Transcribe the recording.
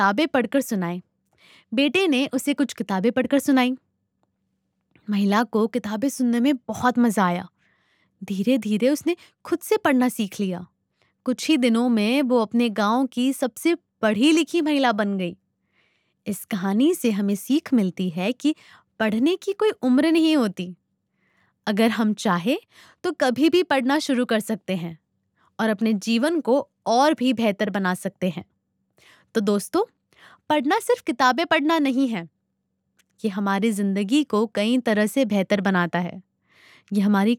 किताबें पढ़कर सुनाए। बेटे ने उसे कुछ किताबें पढ़कर सुनाई। महिला को किताबें सुनने में बहुत मजा आया। धीरे धीरे उसने खुद से पढ़ना सीख लिया। कुछ ही दिनों में वो अपने गांव की सबसे पढ़ी लिखी महिला बन गई। इस कहानी से हमें सीख मिलती है कि पढ़ने की कोई उम्र नहीं होती। अगर हम चाहे तो कभी भी पढ़ना शुरू कर सकते हैं और अपने जीवन को और भी बेहतर बना सकते हैं। तो दोस्तों, पढ़ना सिर्फ किताबें पढ़ना नहीं है। ये हमारी जिंदगी को कई तरह से बेहतर बनाता है। ये हमारी